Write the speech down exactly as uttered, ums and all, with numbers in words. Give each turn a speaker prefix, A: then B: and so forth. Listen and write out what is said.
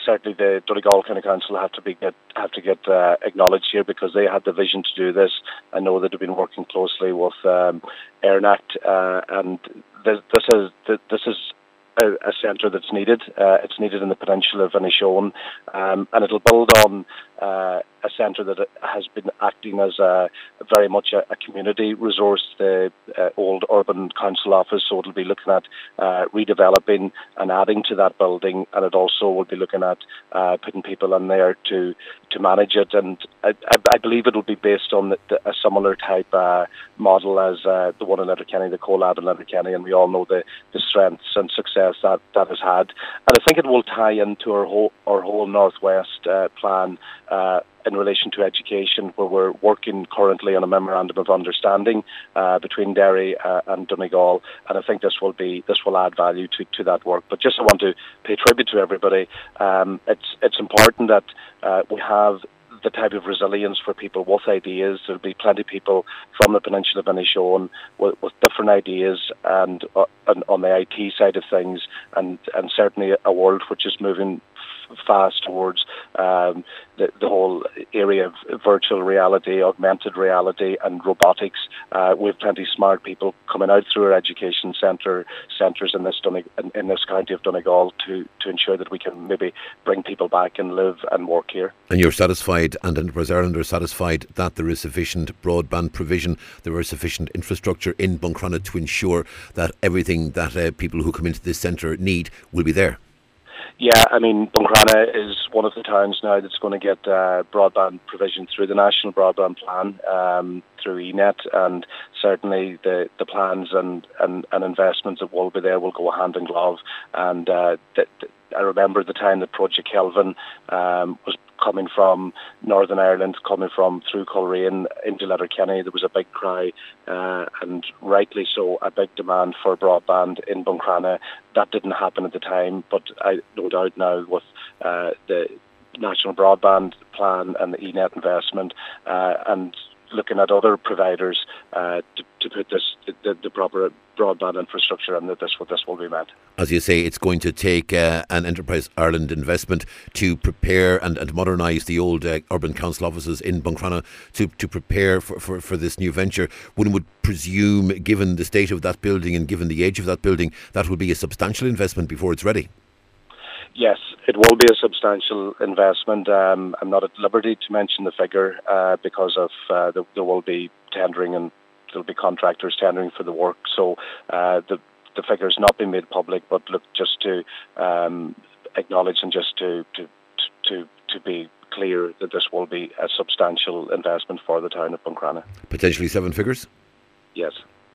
A: certainly the Donegal County Council have to be get have to get uh, acknowledged here, because they had the vision to do this. I know that they've been working closely with um, EirNacht, uh, and this, this is this is. A, a centre that's needed. Uh, it's needed in the peninsula of Inishowen, um, and it'll build on uh, a centre that has been acting as a, very much a, a community resource, the uh, old urban council office. So it'll be looking at uh, redeveloping and adding to that building, and it also will be looking at uh, putting people in there to to manage it. And I, I, I believe it will be based on the, the, a similar type uh, model as uh, the one in Letterkenny, the CoLab in Letterkenny, and we all know the, the strengths and success that that has had, and I think it will tie into our whole our whole Northwest uh, plan uh, in relation to education, where we're working currently on a memorandum of understanding uh, between Derry uh, and Donegal, and I think this will be this will add value to, to that work. But just I want to pay tribute to everybody. Um, it's it's important that uh, we have the type of resilience for people with ideas. There'll be plenty of people from the peninsula of Inishowen with, with different ideas, and, uh, and on the I T side of things, and, and certainly a world which is moving f- fast towards um, the, the whole area of virtual reality, augmented reality, and robotics. Uh, we have plenty of smart people coming out through our education centre centres in this Done- in, in this county of Donegal to to ensure that we can maybe bring people back and live and work here.
B: And you're satisfied, and Enterprise Ireland are satisfied, that there is sufficient broadband provision, there is sufficient infrastructure in Buncrana to ensure that everything that uh, people who come into this centre need will be there.
A: Yeah, I mean, Buncrana is one of the towns now that's going to get uh, broadband provision through the National Broadband Plan, um, through E net, and certainly the, the plans and, and, and investments that will be there will go hand in glove. And uh, th- th- I remember the time that Project Kelvin um, was coming from Northern Ireland, coming from through Coleraine into Letterkenny. There was a big cry, uh, and rightly so, a big demand for broadband in Buncrana. That didn't happen at the time, but I no doubt now with uh, the National Broadband Plan and the E net investment, uh, and looking at other providers uh, to, to put this the, the proper broadband infrastructure, and that this what this will be met.
B: As you say, it's going to take uh, an Enterprise Ireland investment to prepare and, and modernise the old uh, urban council offices in Buncrana to, to prepare for, for, for this new venture. One would presume, given the state of that building and given the age of that building, that will be a substantial investment before it's ready.
A: Yes, it will be a substantial investment. Um, I'm not at liberty to mention the figure uh, because of uh, the, there will be tendering and there'll be contractors tendering for the work. So uh, the the figure's not been made public, but look, just to um, acknowledge and just to, to to to be clear that this will be a substantial investment for the town of Buncrana.
B: Potentially seven figures?
A: Yes.